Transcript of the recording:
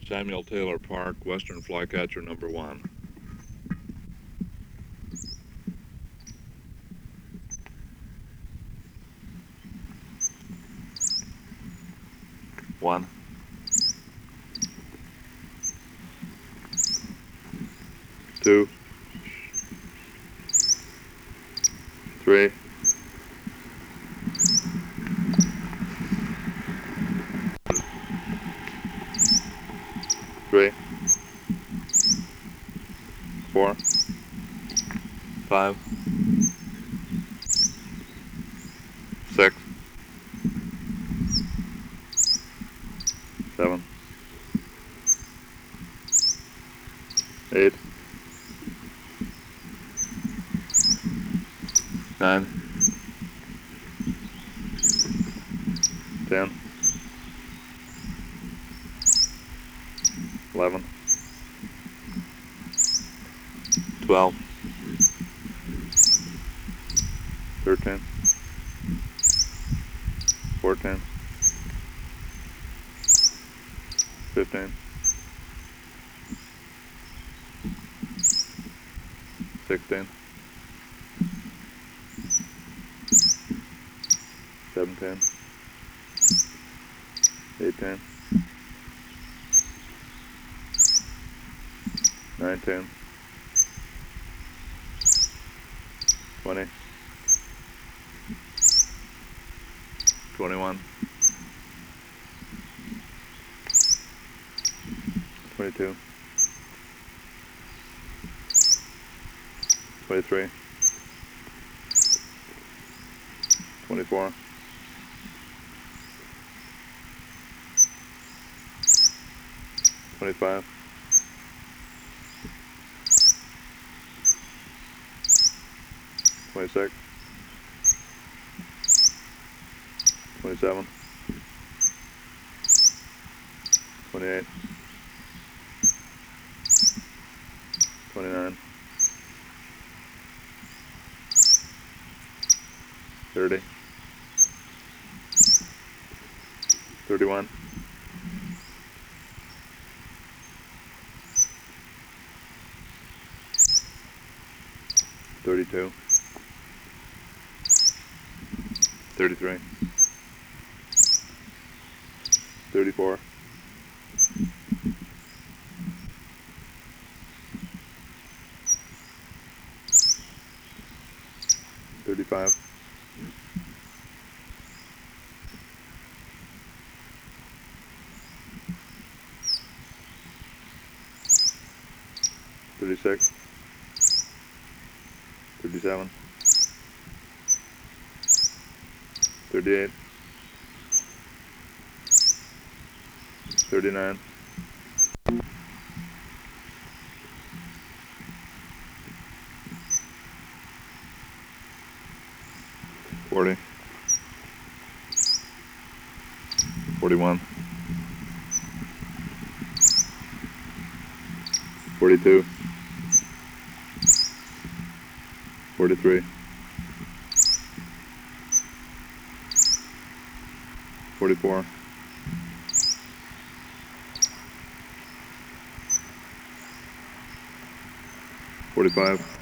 Samuel Taylor Park, Western Flycatcher number 1. One, two, three, three, 4, 5, 6, 7, 8, 9, 10, 11, 12, 13, 14, 15, 16, 17, 18, 19, 20, 21, 22, 23, 24, 25, 26, 27, 28, 29, 30, 31, 32, 33, 34, 35, 36, 37, 38, 39, 40, 41, 42, 43, 44, 45,